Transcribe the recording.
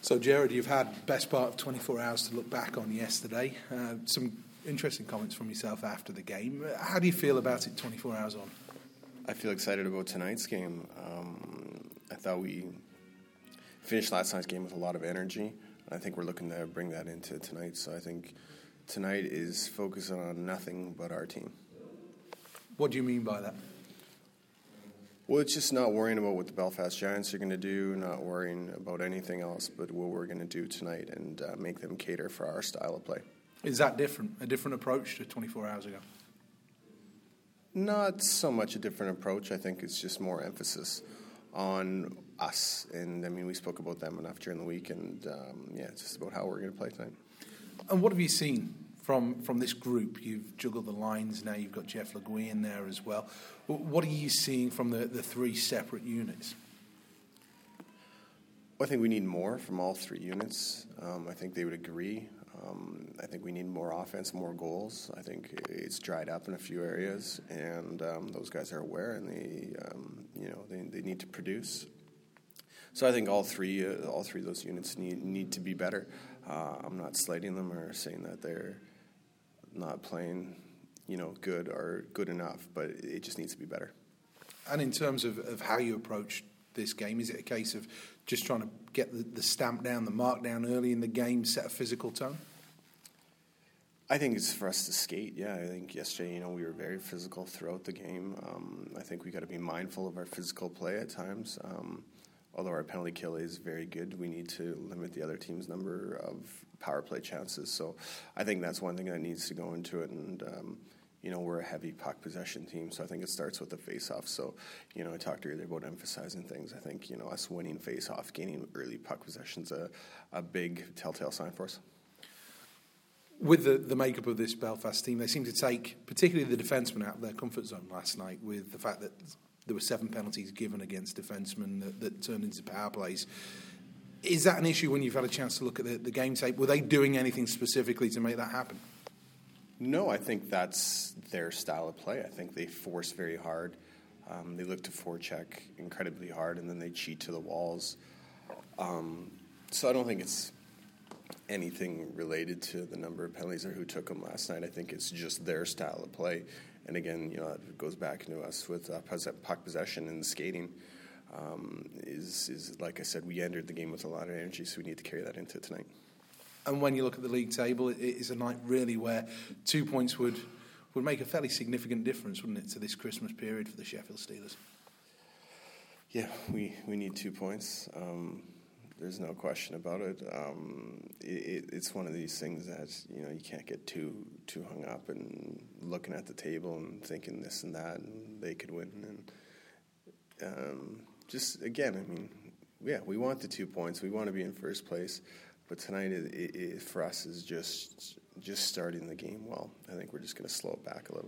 So, Jared, you've had best part of 24 hours to look back on yesterday. Some interesting comments from yourself after the game. How do you feel about it 24 hours on? I feel excited about tonight's game. I thought we finished last night's game with a lot of energy. I think we're looking to bring that into tonight. So I think tonight is focusing on nothing but our team. What do you mean by that? Well, it's just not worrying about what the Belfast Giants are going to do, not worrying about anything else but what we're going to do tonight and make them cater for our style of play. Is that different, a different approach to 24 hours ago? Not so much a different approach. I think it's just more emphasis on us. And, I mean, we spoke about them enough during the week, and, it's just about how we're going to play tonight. And what have you seen from this group? You've juggled the lines now. You've got Jeff Le Gui in there as well. What are you seeing from the three separate units? Well, I think we need more from all three units. I think they would agree. I think we need more offense, more goals. I think it's dried up in a few areas, and those guys are aware, and they need to produce. So I think all three of those units need to be better. I'm not slighting them or saying that they're not playing, good or good enough, but it just needs to be better. And in terms of how you approach this game, is it a case of just trying to get the stamp down, the mark down early in the game, set a physical tone? I think it's for us to skate, yeah. I think yesterday, we were very physical throughout the game. I think we got to be mindful of our physical play at times. Although our penalty kill is very good, we need to limit the other team's number of power play chances. So I think that's one thing that needs to go into it. And, we're a heavy puck possession team, so I think it starts with the face-off. So, I talked earlier about emphasizing things. I think, us winning face-off, gaining early puck possession's a big telltale sign for us. With the makeup of this Belfast team, they seem to take, particularly the defensemen, out of their comfort zone last night with the fact that there were 7 penalties given against defensemen that turned into power plays. Is that an issue when you've had a chance to look at the game tape? Were they doing anything specifically to make that happen? No, I think that's their style of play. I think they force very hard. They look to forecheck incredibly hard, and then they cheat to the walls. So I don't think it's anything related to the number of penalties or who took them last night. I think it's just their style of play. And again, it goes back into us with puck possession and skating. Is like I said, we entered the game with a lot of energy, so we need to carry that into tonight. And when you look at the league table, it is a night really where 2 points would make a fairly significant difference, wouldn't it, to this Christmas period for the Sheffield Steelers? Yeah, we need 2 points. There's no question about it. It's one of these things that you can't get too hung up and looking at the table and thinking this and that and they could win. And just again, we want the 2 points. We want to be in first place, but tonight it for us is just starting the game well. I think we're just going to slow it back a little.